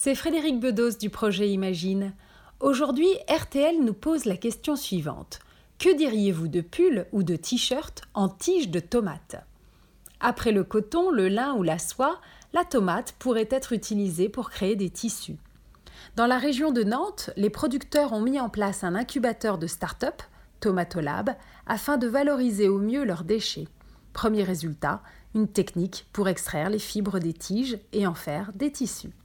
C'est Frédéric Bedos du projet Imagine. Aujourd'hui, RTL nous pose la question suivante. Que diriez-vous de pull ou de t-shirt en tige de tomate ? Après le coton, le lin ou la soie, la tomate pourrait être utilisée pour créer des tissus. Dans la région de Nantes, les producteurs ont mis en place un incubateur de start-up, Tomatolab, afin de valoriser au mieux leurs déchets. Premier résultat, une technique pour extraire les fibres des tiges et en faire des tissus.